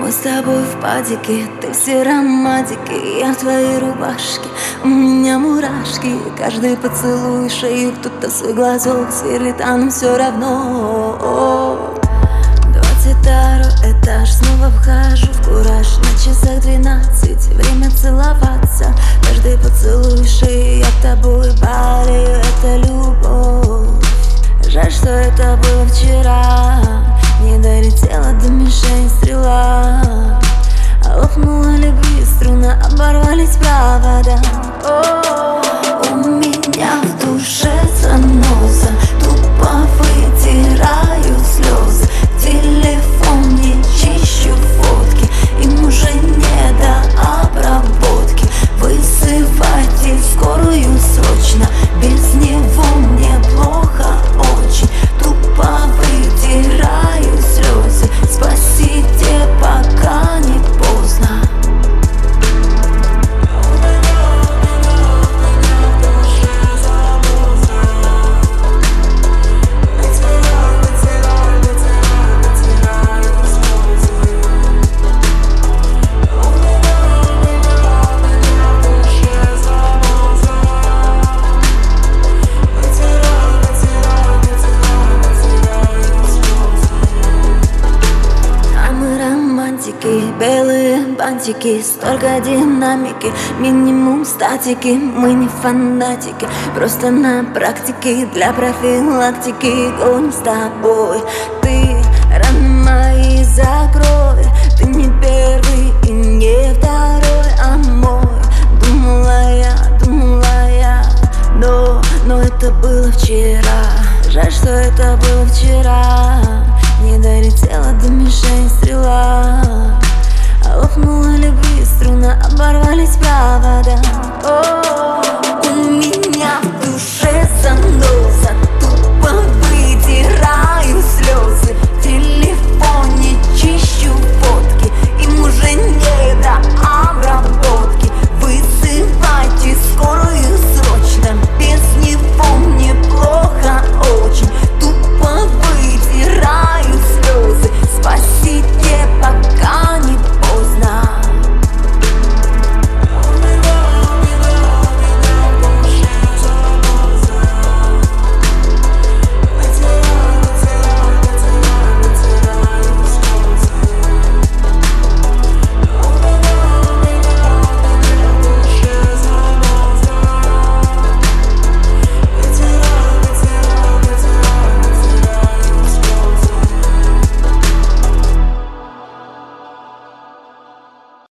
Мы с тобой в падике, ты все романтики, я в твоей рубашке, у меня мурашки. Каждый поцелуй шею, кто-то свой глазок сверлит, а нам все равно. 22-й этаж, снова вхожу в кураж. На часах 12, время целоваться. Каждый поцелуй шеи, я тобой болею, это любовь. Жаль, что это было вчера, не долетела до мишени стрела. А лопнула любви струна, оборвались провода. У меня в душе заноза, тупо вытираю слезы. Телефон не чищу фотки, им уже не до обработки. Вызывайте скорую срочно, без него мне плохо очень. Тупо вытираю слезы, спасите, пока не поздно. Белые бантики, столько динамики, минимум статики. Мы не фанатики, просто на практике, для профилактики гоним с тобой. Ты раны мои закрой, ты не первый и не второй, а мой. Думала я, но это было вчера. Жаль, что это было вчера, не долетела до мишени стрела. А лопнула любви струна, оборвались провода.